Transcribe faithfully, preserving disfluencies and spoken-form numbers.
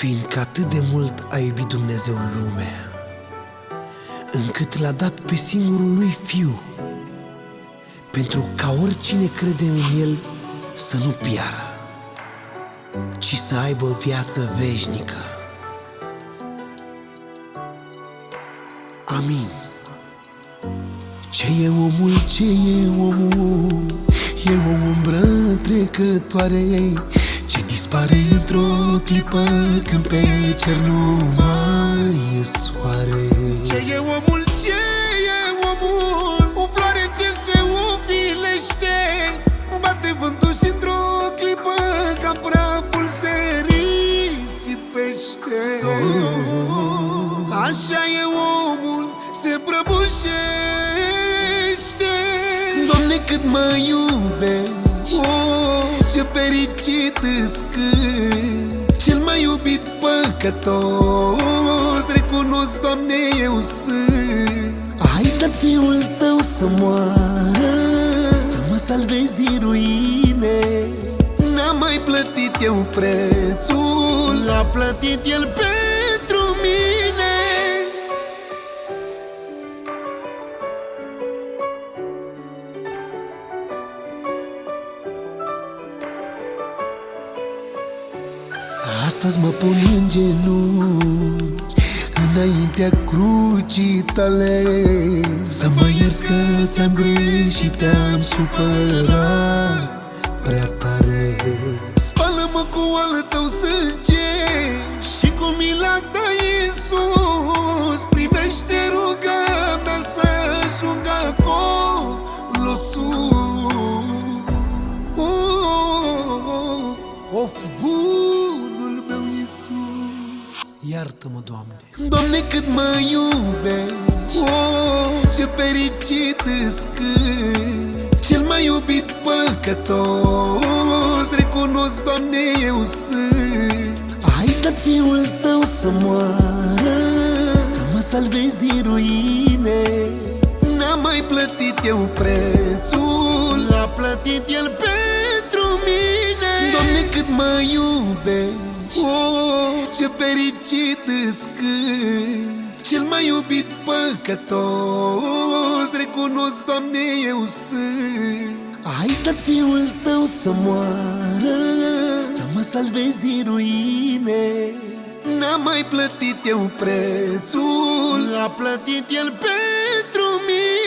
Fiindcă atât de mult a iubit Dumnezeu lumea, încât l-a dat pe singurul lui Fiu, pentru ca oricine crede în El să nu piară, ci să aibă viață veșnică. Amin. Ce e omul, ce e omul? E o umbră trecătoare ce dispare într-o clipă când pe cer nu mai e soare. Ce e omul, ce e omul? O floare ce se ufilește, bate vântul și într-o clipă ca praful se risipește. Așa e omul, se prăbușește. Doamne, cât mă iubești, ce fericit-s cânt, cel mai iubit păcătos, recunosc, Doamne, eu sunt. Ai dat Fiul Tău să moară, să mă salvezi din ruine. N-am mai plătit eu prețul, l-a plătit El pentru mine. Astăzi mă pun în genunchi înaintea crucii Tale, să mă ierți că ți-am greșit, te-am supărat prea tare. Spală-mă cu al Tău sânge și cu mila Ta, Iisus, primește ruga mea să ajung acolo sus. Of, bunul meu Iisus, iartă-mă, Doamne. Doamne, cât mă iubești, ce fericit-s cânt, cel mai iubit păcătos, recunosc, Doamne, eu sunt. Ai dat Fiul Tău să moară, să mă salvezi din ruine. N-am mai plătit eu prețul, l-a plătit El pentru mine. Doamne, cât mă iubești, ce fericit-s cânt, cel mai iubit păcătos, recunosc, Doamne, eu sunt. Ai dat Fiul Tău să moară, să mă salvezi din ruine. N-am mai plătit eu prețul, l-a plătit El pentru mine.